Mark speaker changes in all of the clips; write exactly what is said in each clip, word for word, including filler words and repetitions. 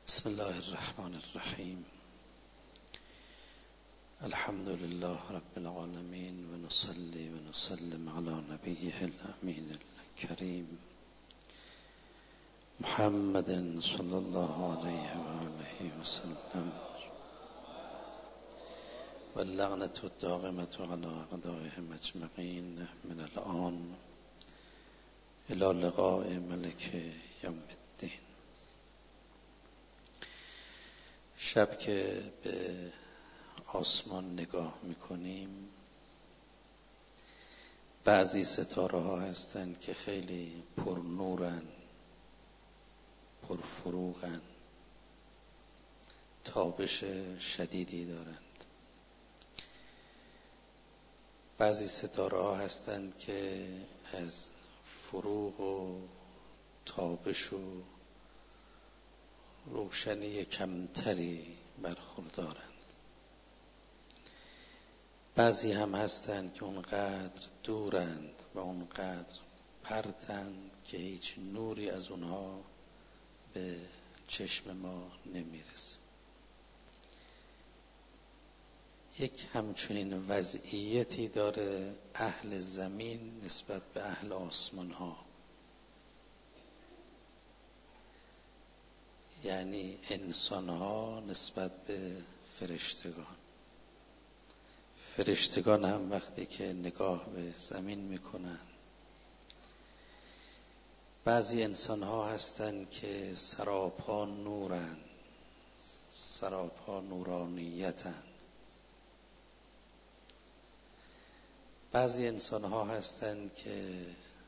Speaker 1: بسم الله الرحمن الرحیم. الحمد لله رب العالمین و نصلی و نسلم علی نبیه الامین الکریم محمد صلی الله علیه و آله و سلم و اللعنة الدائمة علی اعدائهم اجمعین من الآن الی لقاء ملک یوم الدین. شب که به آسمان نگاه میکنیم بعضی ستاره ها هستند که خیلی پر نورن، پر فروغن، تابش شدیدی دارند. بعضی ستاره ها هستند که از فروغ و تابش و روشنی کمتری برخوردارند. بعضی هم هستند که اونقدر دورند و اونقدر پرتند که هیچ نوری از اونها به چشم ما نمیرسه. یک همچنین وضعیتی داره اهل زمین نسبت به اهل آسمان ها، یعنی انسان ها نسبت به فرشتگان. فرشتگان هم وقتی که نگاه به زمین میکنن، بعضی انسان ها هستن که سراپا نورن، سراپا نورانیتن. بعضی انسان ها هستن که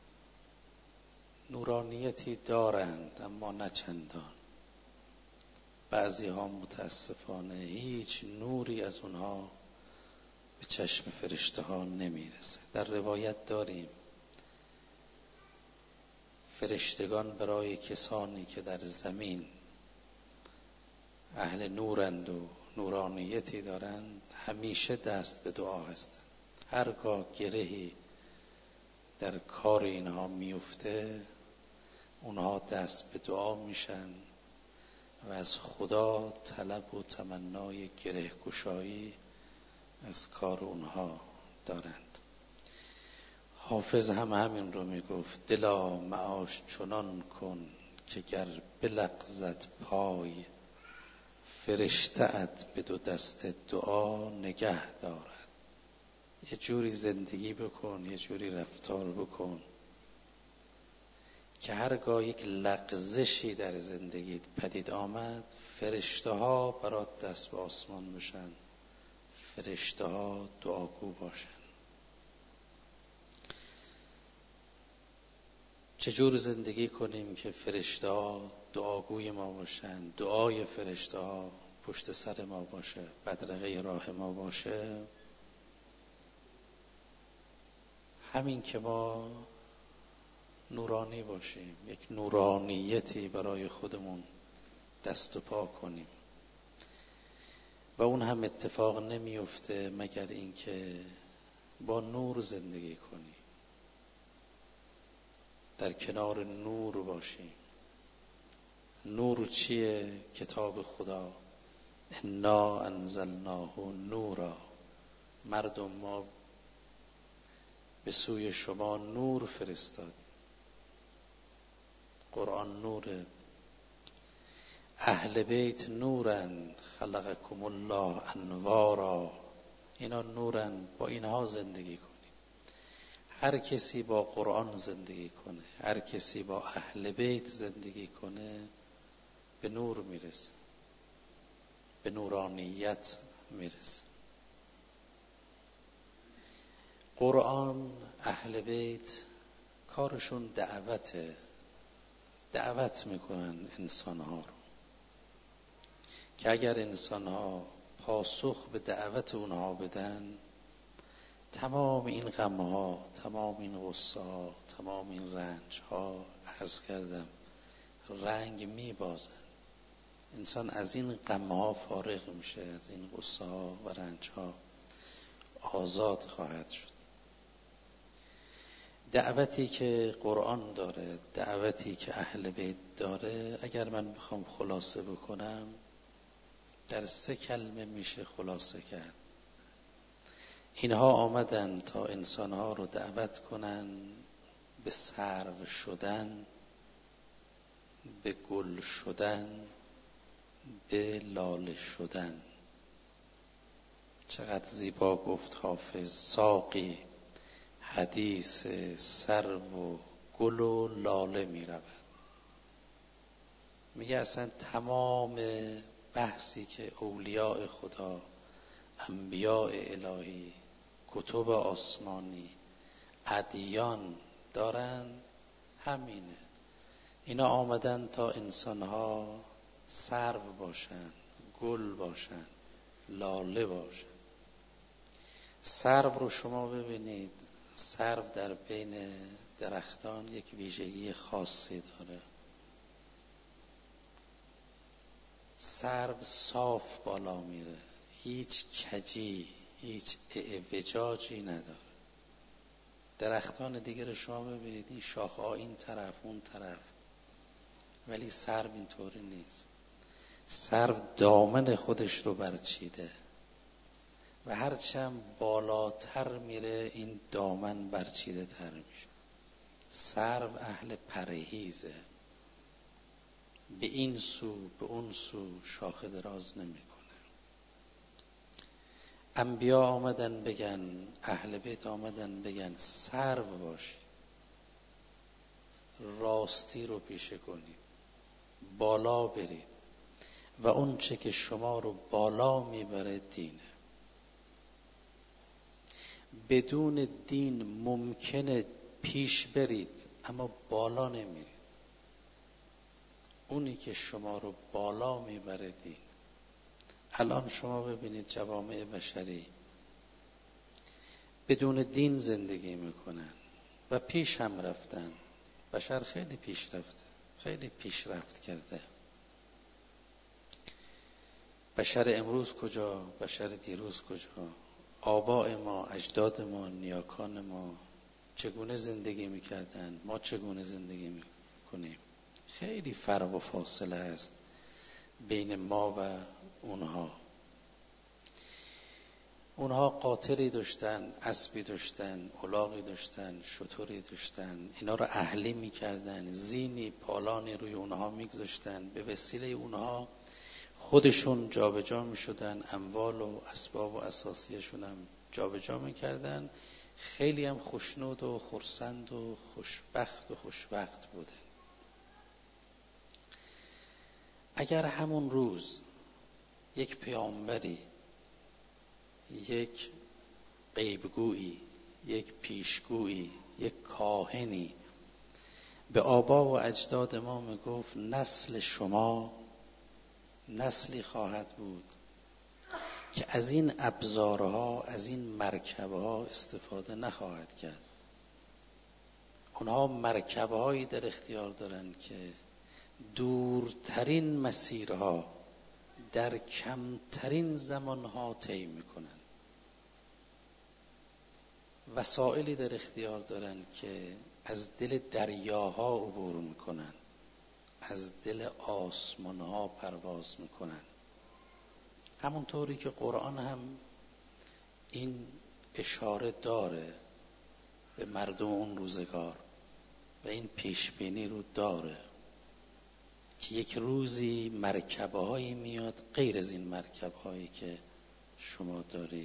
Speaker 1: نورانیتی دارند اما نه چندان. بعضی ها متاسفانه هیچ نوری از اونها به چشم فرشته ها نمیرسه. در روایت داریم فرشتگان برای کسانی که در زمین اهل نورند و نورانیتی دارند همیشه دست به دعا هستند. هرگاه گرهی در کار اینها میفته اونها دست به دعا میشن و از خدا طلب و تمنای گره گشایی از کار اونها دارند. حافظ هم همین رو میگفت: دلا معاش چنان کن که گر بلغزد پای، فرشته ات به دو دست دعا نگه دارد. یه جوری زندگی بکن، یه جوری رفتار بکن که هرگاه یک لغزشی در زندگیت پدید آمد فرشته ها برات دست به آسمان بشن، فرشته ها دعاگو باشن. چجور زندگی کنیم که فرشته ها دعاگوی ما باشن، دعای فرشته ها پشت سر ما باشه، بدرقه راه ما باشه؟ همین که ما نورانی باشیم، یک نورانیتی برای خودمون دست و پا کنیم و اون هم اتفاق نمیفته مگر اینکه با نور زندگی کنیم، در کنار نور باشیم. نور چیه؟ کتاب خدا. انا انزلناه نورا. مردم ما به سوی شما نور فرستادیم. قرآن نوره. اهل بیت نورن خلقکم الله انوارا. اینا نورن، با اینها زندگی کنید. هر کسی با قرآن زندگی کنه، هر کسی با اهل بیت زندگی کنه به نور میرسه، به نورانیت میرسه. قرآن، اهل بیت کارشون دعوته، دعوت میکنن انسانها رو که اگر انسانها پاسخ به دعوت اونها بدن تمام این غمها، تمام این غصه ها، تمام این رنج ها، عرض کردم رنگ میبازن. انسان از این غمها فارغ میشه، از این غصه ها و رنج ها آزاد خواهد شد. دعوتی که قرآن داره، دعوتی که اهل بیت داره، اگر من بخوام خلاصه بکنم در سه کلمه میشه خلاصه کرد. اینها آمدن تا انسانها رو دعوت کنن به سرو شدن، به گل شدن، به لاله شدن. چقدر زیبا گفت حافظ: ساقی حدیث سرو و گل و لاله می رود. میگه اصلا تمام بحثی که اولیاء خدا، انبیاء الهی، کتب آسمانی، ادیان دارن همینه. اینا آمدن تا انسانها سرو باشن، گل باشن، لاله باشن. سرو رو شما ببینید، سرو در بین درختان یک ویژگی خاصی داره. سرو صاف بالا میره، هیچ کجی، هیچ اعوجاجی نداره. درختان دیگه رو شما ببینید، این شاخه ها این طرف اون طرف، ولی سرو اینطوری نیست. سرو دامن خودش رو برچیده و هرچند بالاتر میره این دامن برچیده تر میشه. سرو اهل پرهیزه، به این سو به اون سو شاخه دراز نمیکنه. انبیا آمدن بگن، اهل بیت آمدن بگن سرو باشید، راستی رو پیشه کنید، بالا برید و اون چه که شما رو بالا میبره دینه. بدون دین ممکنه پیش برید اما بالا نمیرید. اونی که شما رو بالا میبره دین. الان شما ببینید جوامع بشری بدون دین زندگی میکنن و پیش هم رفتن. بشر خیلی پیش رفته، خیلی پیشرفت کرده. بشر امروز کجا، بشر دیروز کجا، آباء ما، اجداد ما، نیاکان ما چگونه زندگی میکردن، ما چگونه زندگی میکنیم. خیلی فرق و فاصله است بین ما و اونها. اونها قاطری داشتن، اسبی داشتن، الاغی داشتن، شتری داشتن. اینا رو اهلی میکردن، زینی پالانی روی اونها میگذاشتن. به وسیله اونها خودشون جابجا میشدن، اموال و اسباب و اساسیشون هم جابجا میکردن. خیلی هم خوشنود و خرسند و خوشبخت و خوشوقت بودن. اگر همون روز یک پیامبری، یک غیبگویی، یک پیشگویی، یک کاهنی به آبا و اجداد ما میگفت نسل شما نسلی خواهد بود که از این ابزارها، از این مرکبها استفاده نخواهد کرد. اونها مرکبهایی در اختیار دارن که دورترین مسیرها در کمترین زمانها طی میکنن. وسائلی در اختیار دارن که از دل دریاها عبور میکنن، از دل آسمانها پرواز میکنن. همونطوری که قرآن هم این اشاره داره به مردم اون روزگار و این پیشبینی رو داره که یک روزی مرکبه هایی میاد غیر از این مرکبه هایی که شما دارید.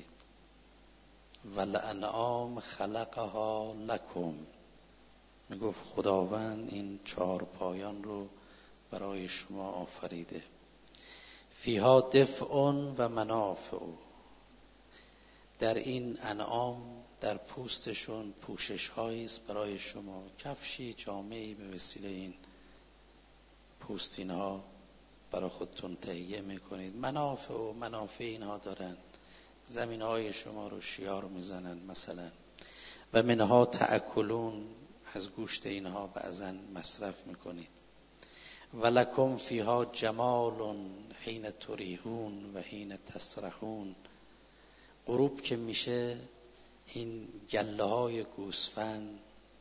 Speaker 1: والانعام خلقها لکم، میگفت خداوند این چهار پایان رو برای شما آفریده. فیها دفع و منافع، در این انعام، در پوستشون پوشش هایی است برای شما. کفشی، جامه‌ای به وسیله این پوستین ها برای خودتون تهیه میکنید. منافع و منافع اینها دارن، زمین های شما رو شیار میزنن مثلا. و منها تأکلون، از گوشت اینها بعضا مصرف میکنید. ولکم فیها جمال حین تریحون و حین تسرحون، غروب که میشه این گله های گوسفند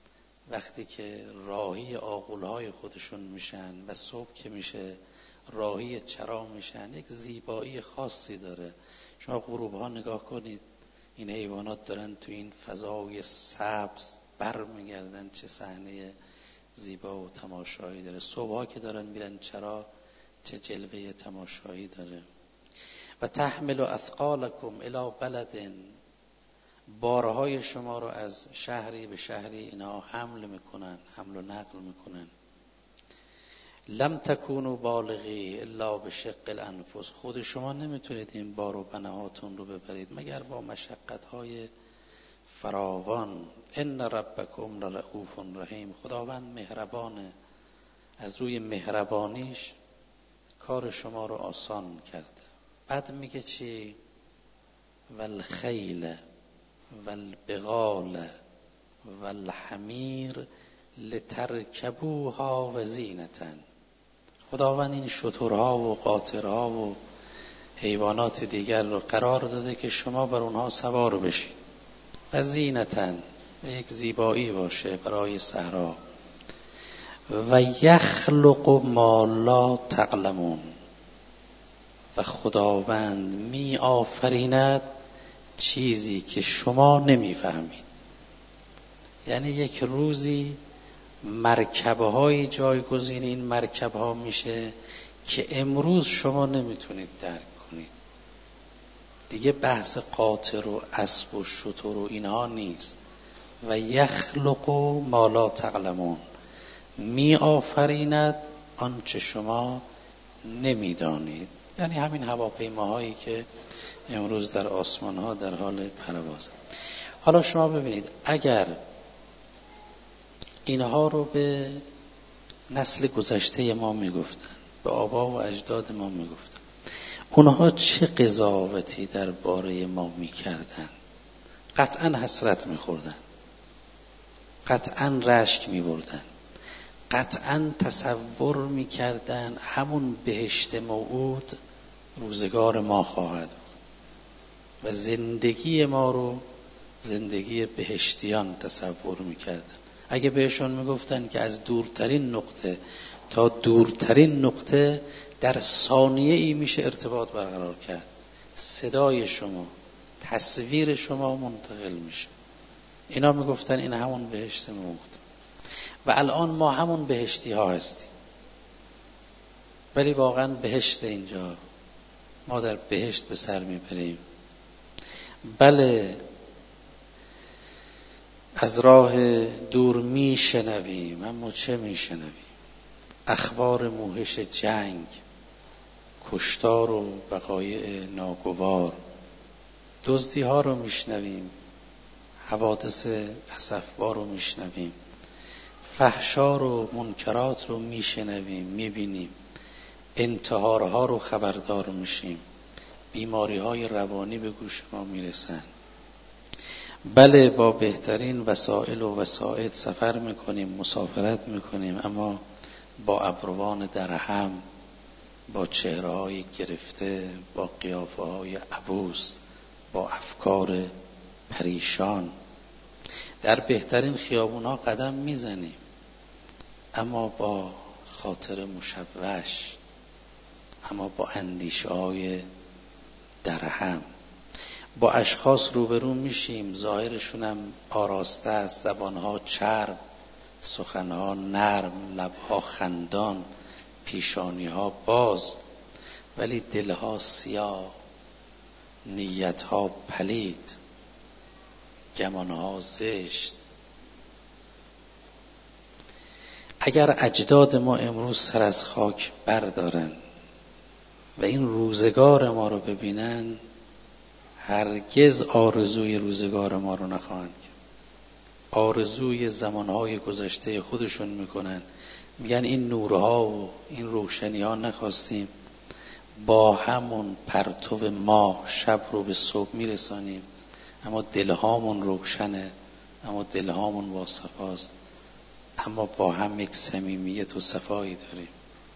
Speaker 1: وقتی که راهی آغل‌های خودشون میشن و صبح که میشه راهی چرا میشن، یک زیبایی خاصی داره. شما غروب ها نگاه کنید، این حیوانات دارن تو این فضای سبز بر میگردن، چه صحنه زیبا و تماشایی داره. صبح ها که دارن میرن چرا، چه جلوه تماشایی داره. و تحمل اثقالکم الی بلد، بارهای شما رو از شهری به شهری اینا حمل میکنن، حمل و نقل میکنن. لم تکونوا بالغی الا بشق الانفس، خود شما نمیتونید این بار و بنهاتون رو ببرید مگر با مشقت‌های فراوان. ان ربکم لرؤوف رحیم، خداوند مهربانه، از روی مهربانیش کار شما رو آسان کرده. بعد میگه چی؟ والخیل والبغال والحمیر لترکبوها و زینتا، خداوند این شترها و قاطرها و حیوانات دیگر رو قرار داده که شما بر اونها سوار بشید و زینتا، و یک زیبایی باشه برای صحرا. و یخلق ما لا تعلمون، و خداوند می آفریند چیزی که شما نمیفهمید. یعنی یک روزی مرکبه های جایگزین این مرکبه ها میشه که امروز شما نمیتونید درک کنید. دیگه بحث قاطر و اسب و شتر و اینها نیست. و یخلق ما لا تعلمون، می آفریند آنچه شما نمیدانید. یعنی همین هواپیماهایی که امروز در آسمان ها در حال پرواز. حالا شما ببینید اگر اینها رو به نسل گذشته ما میگفتن، به آبا و اجداد ما میگفتن، اونها چه قضاوتی درباره ما میکردن؟ قطعا حسرت میخوردن، قطعا رشک میبردن، قطعا تصور میکردن همون بهشت موعود روزگار ما خواهد و زندگی ما رو زندگی بهشتیان تصور میکردن. اگه بهشون میگفتن که از دورترین نقطه تا دورترین نقطه در ثانیه ای میشه ارتباط برقرار کرد، صدای شما، تصویر شما منتقل میشه، اینا میگفتن این همون بهشت موعود. و الان ما همون بهشتی ها هستیم، ولی واقعا بهشت اینجا، ما در بهشت به سر میبریم. بله از راه دور میشنویم، اما چه میشنویم؟ اخبار موحش جنگ، کشتار و وقایع ناگوار، دزدی ها رو میشنویم، حوادث اسفبار رو میشنویم، فحشا و منکرات رو میشنویم، میبینیم، انتحارها رو خبردار میشیم، بیماری های روانی به گوش ما میرسن. بله با بهترین وسایل و وسائط سفر میکنیم، مسافرت میکنیم، اما با ابروان درهم، با چهره های گرفته، با قیافه های عبوس، با افکار پریشان. در بهترین خیابون ها قدم میزنیم، اما با خاطر مشوش، اما با اندیشه های درهم. با اشخاص روبرو میشیم، ظاهرشون هم آراسته است، زبانها چرب، سخنها نرم، لبها خندان، پیشانیها باز، ولی دلها سیاه، نیتها پلید، گمانها زشت. اگر اجداد ما امروز سر از خاک بردارن و این روزگار ما رو ببینن، هرگز آرزوی روزگار ما رو نخواهند کرد. آرزوی زمانهای گذشته خودشون میکنن، میگن این نورها و این روشنی ها نخواستیم، با همون پرتو ما شب رو به صبح میرسانیم، اما دلهامون روشنه، اما دلهامون با صفاست، اما با هم یک صمیمیت و صفایی داریم.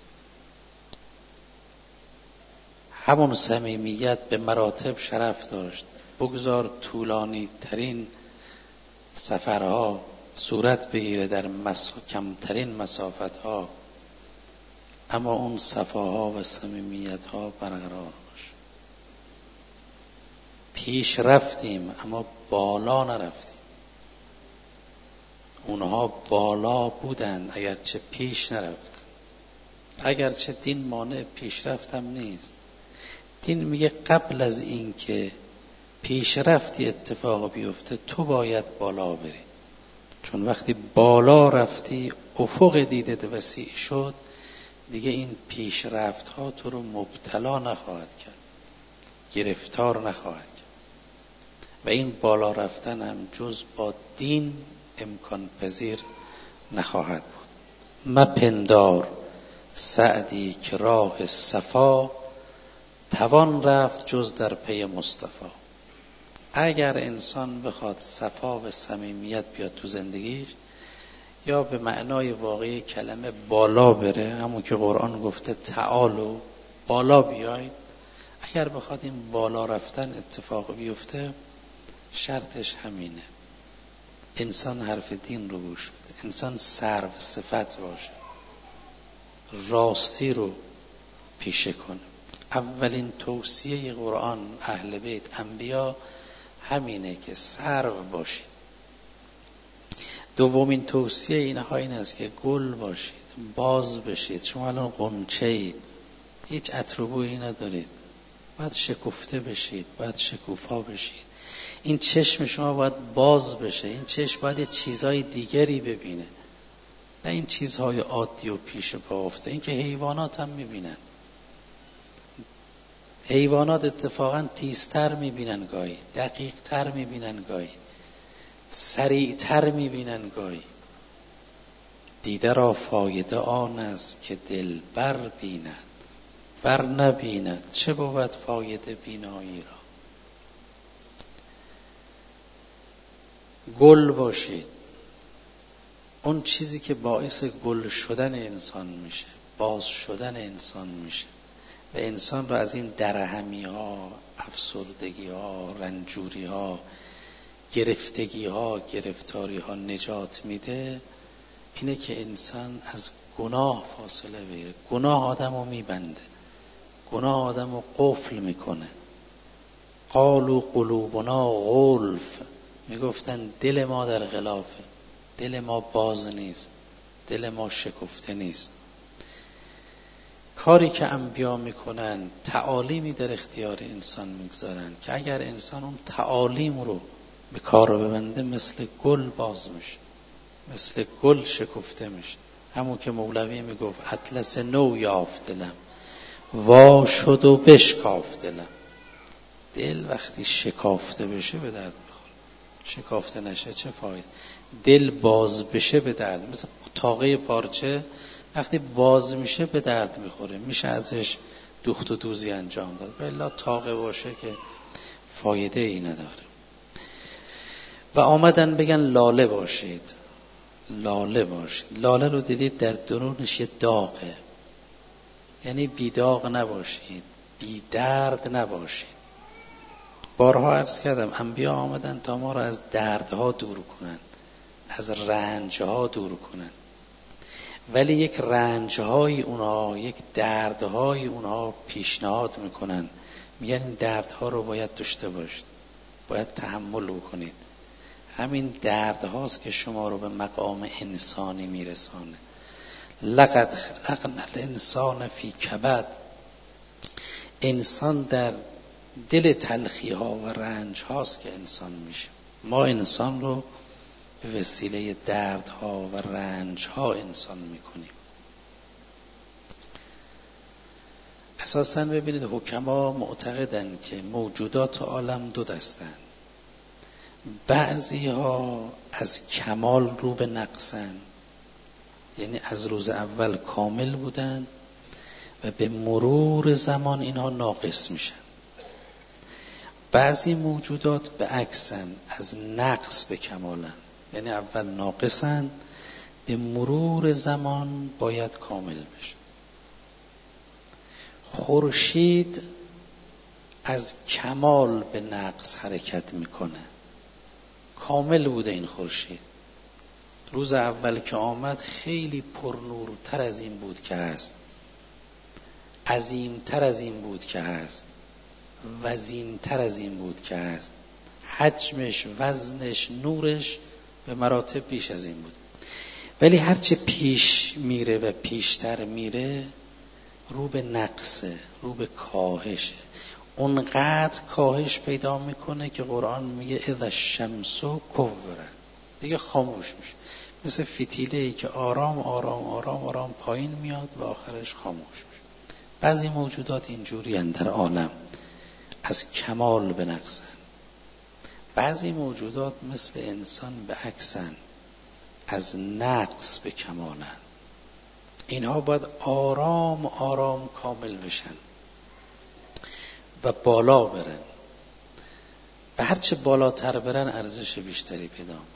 Speaker 1: همون صمیمیت به مراتب شرف داشت. بگذار طولانی ترین سفرها، صورت بگیره در مس... کمترین مسافت ها، اما اون صفاها و صمیمیت ها برقرار باشه. پیش رفتیم اما بالا نرفتیم. اونها بالا بودند اگرچه پیش نرفتن. اگرچه دین مانع پیشرفت هم نیست. دین میگه قبل از این که پیشرفتی اتفاق بیفته تو باید بالا بری، چون وقتی بالا رفتی افق دیدت وسیع شد، دیگه این پیشرفت ها تو رو مبتلا نخواهد کرد، گرفتار نخواهد کرد. و این بالا رفتن هم جز با دین امکان پذیر نخواهد بود. مپندار سعدی که راه صفا، توان رفت جز در پی مصطفی. اگر انسان بخواد صفا و صمیمیت بیاد تو زندگیش، یا به معنای واقعی کلمه بالا بره، همون که قرآن گفته تعالوا بالا بیاید، اگر بخواد این بالا رفتن اتفاق بیفته، شرطش همینه: انسان حرف دین رو گوش بده، انسان سرو صفت باشه، راستی رو پیشه کنه. اولین توصیه قرآن اهل بیت انبیا همینه که سرو باشید. دومین توصیه اینها این است که گل باشید، باز بشید. شما الان غنچه اید، هیچ عطربویی ندارید، باید شکفته بشید، باید شکوفا بشید. این چشم شما باید باز بشه، این چشم باید یه چیزهای دیگری ببینه، نه این چیزهای عادی و پیش پا افته. این که حیوانات هم میبینن، حیوانات اتفاقا تیزتر میبینن گاهی، دقیقتر میبینن گاهی، سریعتر میبینن گاهی. دیده را فایده آن است که دل بر بیند، بر نبیند چه بود فایده بینایی را. گل باشید، اون چیزی که باعث گل شدن انسان میشه، باز شدن انسان میشه و انسان را از این درهمی ها، افسردگی ها، رنجوری ها، گرفتگی ها، گرفتاری ها نجات میده، اینه که انسان از گناه فاصله بگیره. گناه آدم رو میبنده، گناه آدم رو قفل میکنه. قالوا قلوبنا غلف، میگفتن دل ما در غلافه، دل ما باز نیست، دل ما شکفته نیست. کاری که انبیا میکنن تعالیمی در اختیار انسان میگذارن که اگر انسان اون تعالیم رو به کار رو ببنده، مثل گل باز میشه، مثل گل شکفته میشه. همون که مولوی میگفت اطلس نو یافت دلم، وا شد و بشکافت دلم. دل وقتی شکافته بشه به درد میخوره، شکافته نشه چه فایده؟ دل باز بشه به درد، مثل تاقه پارچه وقتی باز میشه به درد میخوره، میشه ازش دوخت و دوزی انجام داد. بلا تاقه باشه که فایده ای نداره. و آمدن بگن لاله باشید، لاله باشید. لاله رو دیدید در درونش یه داغه، یعنی بی داغ نباشید، بی درد نباشید. بارها عرض کردم انبیا آمدن تا ما رو از دردها دور کنن، از رنجها دور کنن، ولی یک رنجهای اونها، یک دردهای اونها پیشنهاد میکنن، میگن این دردها رو باید داشته باشید، باید تحمل بکنید. همین دردهاست که شما رو به مقام انسانی میرسانه. لقد خلقنا الانسان فی کبد، انسان در دل تلخی ها و رنج هاست که انسان میشه. ما انسان رو به وسیله دردها و رنج ها انسان میکنیم. اساساً ببینید حکما معتقدن که موجودات عالم دو دستن، بعضی ها از کمال رو به نقصن، یعنی از روز اول کامل بودن و به مرور زمان اینها ناقص میشن. بعضی موجودات به عکسن، از نقص به کمالن، یعنی اول ناقصن، به مرور زمان باید کامل بشه. خورشید از کمال به نقص حرکت میکنه، کامل بوده این خورشید، روز اول که آمد خیلی پرنورتر از این بود که هست، عظیمتر از این بود که هست، وزینتر از این بود که هست، حجمش، وزنش، نورش به مراتب بیش از این بود. ولی هرچه پیش میره و پیشتر میره رو به نقصه، رو به کاهشه. اونقدر کاهش پیدا میکنه که قرآن میگه اذا الشمس کورت، دیگه خاموش میشه، مثل فتیله‌ای که آرام آرام آرام آرام پایین میاد و آخرش خاموش میشه. بعضی موجودات اینجوری هستند در عالم، از کمال به نقصن. بعضی موجودات مثل انسان به عکسن، از نقص به کمالن. اینها باید آرام آرام کامل بشن و بالا برن و هرچه بالاتر برن ارزش بیشتری پیدا میکنن.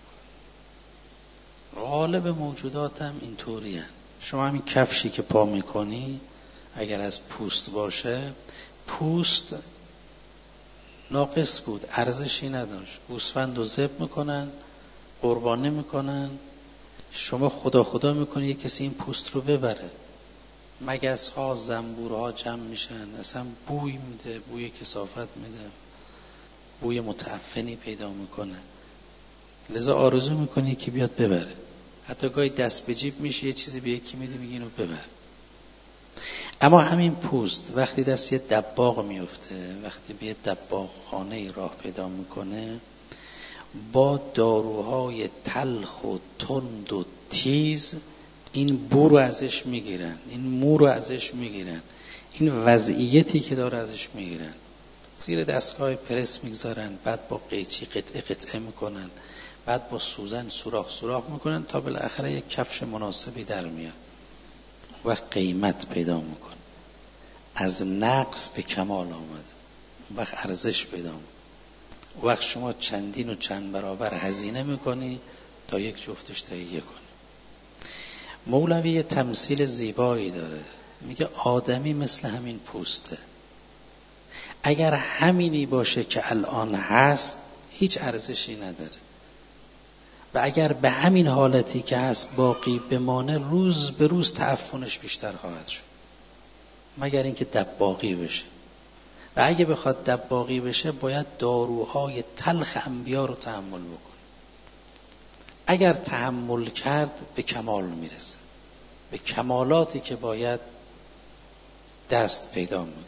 Speaker 1: غالب موجودات هم اینطوری هن. شما همین کفشی که پا میکنی اگر از پوست باشه، پوست ناقص بود، ارزشی نداشت، گوسفند رو ذبح میکنن، قربانی میکنن، شما خدا خدا میکنی یک کسی این پوست رو ببره. مگس ها، زنبورها جمع میشن، اصلا بوی میده، بوی کثافت میده، بوی متعفنی پیدا میکنه، لذا آرزو میکنی که بیاد ببره. حتی گاهی دست به جیب میشه یه چیزی به یکی میده میگه اینو ببر. اما همین پوست وقتی دست یه دباغ میفته، وقتی به یه دباغ خانه راه پیدا میکنه، با داروهای تلخ و تند و تیز این بو رو ازش میگیرن، این مو رو ازش میگیرن، این وضعیتی که داره ازش میگیرن، زیر دستگاه پرس میگذارن، بعد با قیچی قطعه قطعه میکنن، بعد با سوزن سوراخ سوراخ میکنن تا بالاخره یک کفش مناسبی در میاد و قیمت پیدا میکنه. از نقص به کمال آمده، وقت ارزش پیدا میکنه. وقت شما چندین و چند برابر هزینه میکنی تا یک جفتش تهیه کنی. مولوی یه تمثیل زیبایی داره، میگه آدمی مثل همین پوسته، اگر همینی باشه که الان هست هیچ ارزشی نداره و اگر به همین حالتی که هست باقی بمانه روز به روز تعفنش بیشتر خواهد شد، مگر اینکه دباغی بشه. و اگه بخواد دباغی بشه باید داروهای تلخ انبیا رو تحمل بکنه. اگر تحمل کرد به کمال میرسه، به کمالاتی که باید دست پیدا میکنه.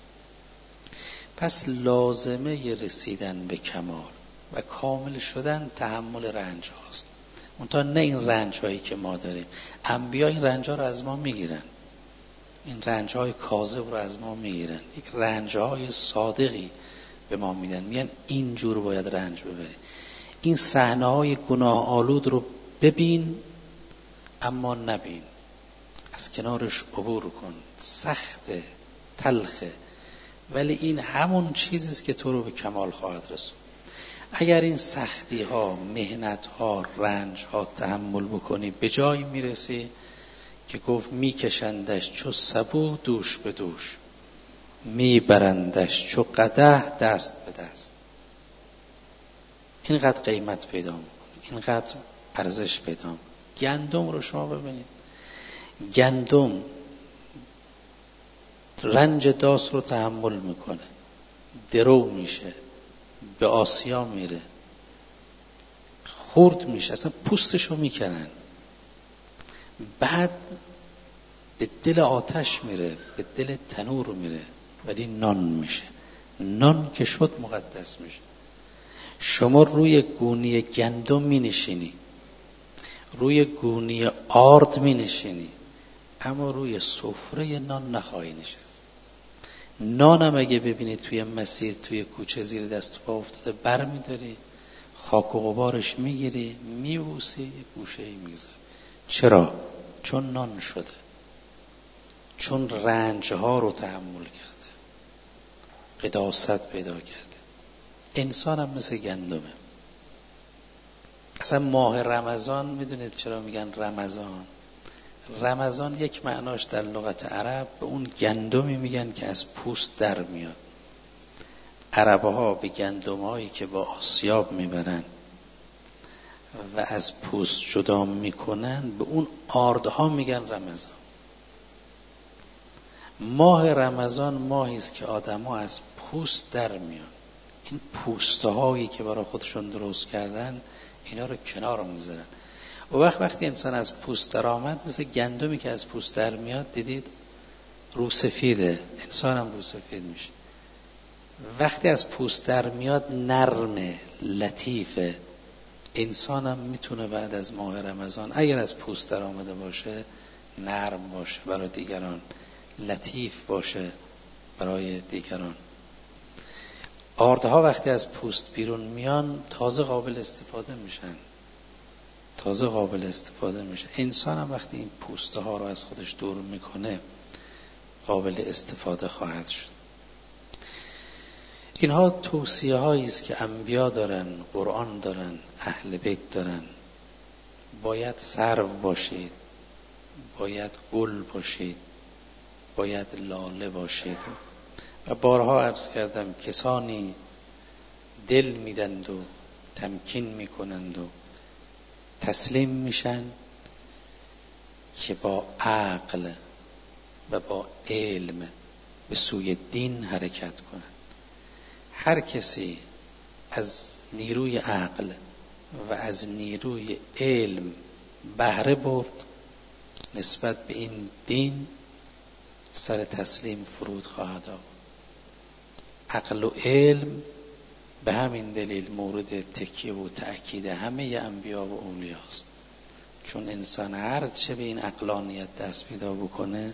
Speaker 1: پس لازمه رسیدن به کمال و کامل شدن تحمل رنج هاست. منتها نه این رنج هایی که ما داریم. انبیا این رنج ها رو از ما میگیرن، این رنج های کاذب رو از ما میگیرن، یک رنج های صادقی به ما میدن، میگن اینجور باید رنج ببرید. این صحنه های گناه آلود رو ببین اما نبین، از کنارش عبور کن، سخته، تلخه، ولی این همون چیزیست که تو رو به کمال خواهد رسوند. اگر این سختی ها، محنت ها، رنج ها تحمل بکنی به جایی میرسی که گفت میکشندش چو سبو دوش به دوش، میبرندش چو قدح دست به دست. اینقدر قیمت پیدا میکنه، اینقدر ارزش پیدا میکنه. گندم رو شما ببینید، گندم رنج داس رو تحمل میکنه، درو میشه، به آسیا میره، خورد میشه، اصلا پوستشو میکنن، بعد به دل آتش میره، به دل تنور میره، ولی نان میشه. نان که شد مقدس میشه. شما روی گونی گندم مینشینی، روی گونی آرد مینشینی، اما روی سفره نان نخواهی نشست. نانم اگه ببینی توی مسیر، توی کوچه زیر دست و پا افتاده بر میداری، خاک و غبارش میگیری، میبوسی، گوشه ای میگذاری. چرا؟ چون نان شده، چون رنجها رو تحمل کرده، قداست پیدا کرده. انسان هم مثل گندمه. اصلا ماه رمضان، میدونید چرا میگن رمضان؟ رمضان یک معناش در لغت عرب به اون گندمی میگن که از پوست در میاد. عربها به گندم‌هایی که با آسیاب میبرن و از پوست جدا میکنن، به اون آردها میگن رمضان. ماه رمضان ماهی است که آدم‌ها از پوست در میان. این پوسته هایی که برای خودشون درست کردن اینا رو کنار میذارن. و وقت وقتی انسان از پوست در آمد، مثل گندمی که از پوست در میاد، دیدید رو سفیده، انسان هم رو سفید میشه. وقتی از پوست در میاد نرمه، لطیفه. انسان هم میتونه بعد از ماه رمضان اگر از پوست در آمده باشه نرم باشه برای دیگران، لطیف باشه برای دیگران. آردها وقتی از پوست بیرون میان تازه قابل استفاده میشن، تازه قابل استفاده میشه. انسان هم وقتی این پوسته ها رو از خودش دور میکنه قابل استفاده خواهد شد. اینها توصیه هایی است که انبیا دارن، قرآن دارن، اهل بیت دارن. باید سرو باشید، باید گل باشید، باید لاله باشید. و بارها عرض کردم کسانی دل میدند و تمکین میکنند و تسلیم میشن که با عقل و با علم به سوی دین حرکت کنند. هر کسی از نیروی عقل و از نیروی علم بهره برد، نسبت به این دین سر تسلیم فرود خواهد آورد. عقل و علم به همین دلیل مورد تکیه و تأکید همه انبیا و اولیاء است. چون انسان هر چه به این عقلانیت دست پیدا بکنه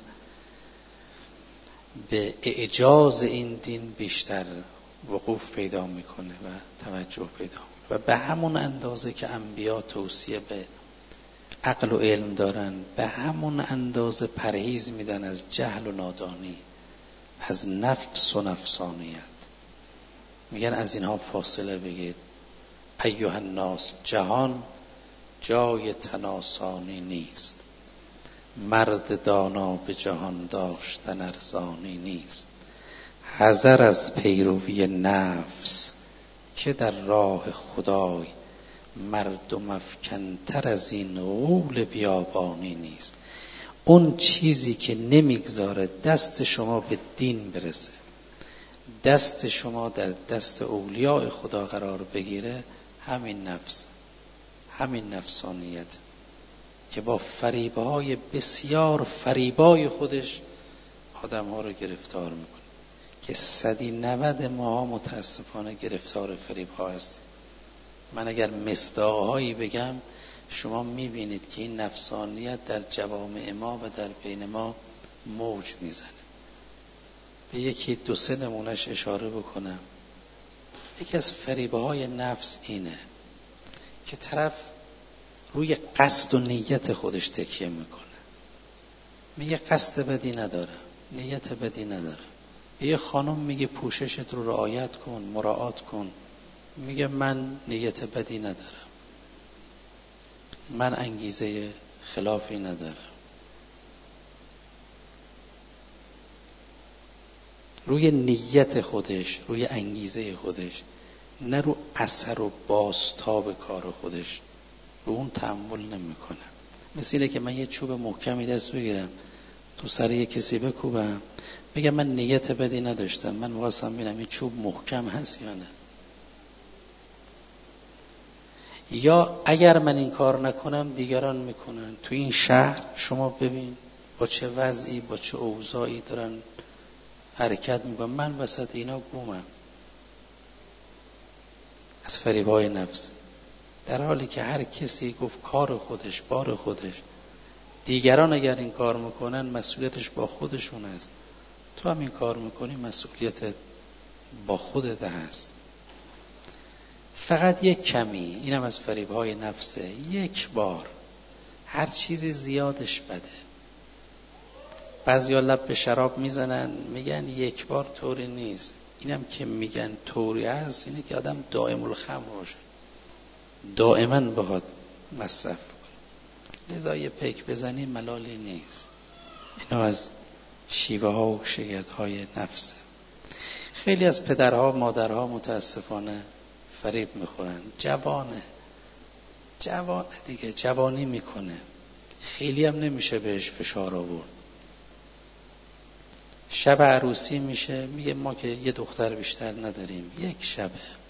Speaker 1: به اعجاز این دین بیشتر وقوف پیدا میکنه و توجه پیدا میکنه. و به همون اندازه که انبیا توصیه به عقل و علم دارن، به همون اندازه پرهیز میدن از جهل و نادانی، از نفس و نفسانیت. میگن از اینها فاصله بگیرید. ایها الناس، جهان جای تناسانی نیست. مرد دانا به جهان داشتن ارزانی نیست. حذر از پیروی نفس که در راه خدای مردم افکنتر از این غول بیابانی نیست. اون چیزی که نمیگذاره دست شما به دین برسه، دست شما در دست اولیاء خدا قرار بگیره، همین نفس، همین نفسانیت که با فریبهای بسیار فریبای خودش آدم ها رو گرفتار میکنه. که صدی نود ماها متاسفانه گرفتار فریب ها هستیم. من اگر مصداقهایی بگم شما میبینید که این نفسانیت در جوامع ما و در بین ما موج میزنه. به یکی دو سه نمونش اشاره بکنم. یکی از فریبه های نفس اینه که طرف روی قصد و نیت خودش تکیه میکنه. میگه قصد بدی ندارم، نیت بدی ندارم. یه خانم میگه پوششت رو رعایت کن، مراعات کن، میگه من نیت بدی ندارم، من انگیزه خلافی ندارم. روی نیت خودش، روی انگیزه خودش، نه رو اثر و بازتاب کار خودش، رو اون تأمل نمیکنه. مثل اینه که من یه چوب محکمی دست بگیرم تو سر یه کسی بکوبم، بگم من نیت بدی نداشتم، من واسم ببینم این چوب محکم هست یا نه. یا اگر من این کار نکنم دیگران میکنن. تو این شهر شما ببین با چه وضعی، با چه اوضاعی دارن حرکت میکنن، من وسط اینا گمم. از فریبای نفس. در حالی که هر کسی گفت کار خودش، بار خودش. دیگران اگر این کار میکنن مسئولیتش با خودشون است. تو هم این کار میکنی مسئولیت با خودت هست. فقط یک کمی، اینم از فریبهای نفسه، یک بار. هر چیزی زیادش بده. بعضیا لب به شراب میزنن میگن یک بار طوری نیست. اینم که میگن طوری هست اینه که آدم دائم الخمر باشه، دائما بخواد مصرف کنه. لذا یه پیک بزنی ملالی نیست. اینا از شیوه ها و شگرد های نفسه. خیلی از پدرها مادرها متاسفانه فریب میخورن. جوانه جوان دیگه، جوانی میکنه، خیلی هم نمیشه بهش فشار آورد. شب عروسی میشه، میگه ما که یه دختر بیشتر نداریم، یک شبه.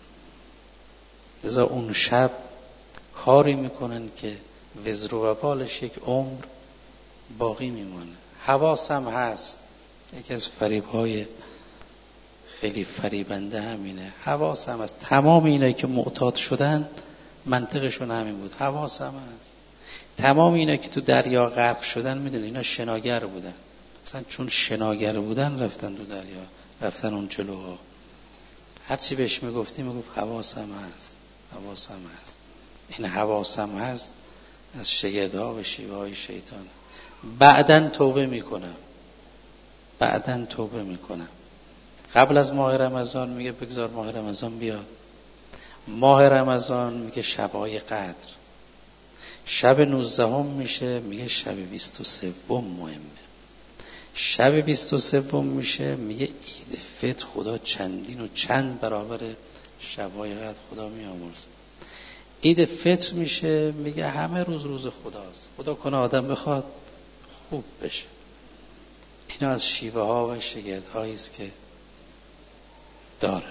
Speaker 1: لذا اون شب کاری میکنن که وزر و وبالش یک عمر باقی میمانه. حواس هم هست، یکی از فریب‌های خیلی فریبنده همینه. حواس هم هست. تمام اینایی که معتاد شدن منطقشون همین بود، حواس هم هست. تمام اینایی که تو دریا غرق شدن، میدونی اینا شناگر بودن، مثلا چون شناگر بودن رفتن تو دریا، رفتن اون جلوها. هرچی بهش میگفتی میگفت حواسم هست، حواسم هست. این حواسم هست از شگردها و شیوه های شیطان. بعدن توبه میکنم، بعدن توبه میکنم. قبل از ماه رمضان میگه بگذار ماه رمضان بیاد. ماه رمضان میگه شبای قدر. شب نوزدهم میشه، میگه شب بیست و سوم مهمه. شب بیست و سوم میشه، میگه عید فطر خدا چندین و چند برابر شبای قدر خدا میامرزه. عید فطر میشه، میگه همه روز روز خداست، خدا کنه آدم بخواد خوب بشه. اینا از شیوه ها و شگرد هایی است که داره.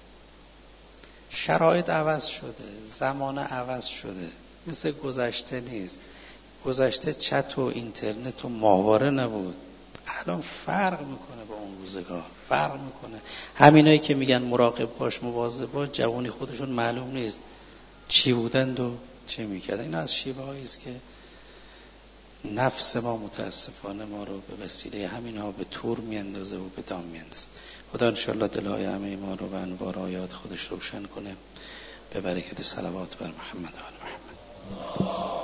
Speaker 1: شرایط عوض شده، زمان عوض شده، مثل گذشته نیست. گذشته چت و اینترنت و ماهواره نبود، الان فرق میکنه با اون روزگار، فرق میکنه. همینایی که میگن مراقب باش مواظب باش، جوانی خودشون معلوم نیست چی بودند و چه میکردن. این از شیوه هایی است که نفس ما متاسفانه ما رو به وسیله همین ها به تور میاندازه و به دام میاندازه. خدا انشاءالله دلهای همه ما رو به انوار آیات خودش روشن کنه، به برکت صلوات بر محمد و آل محمد.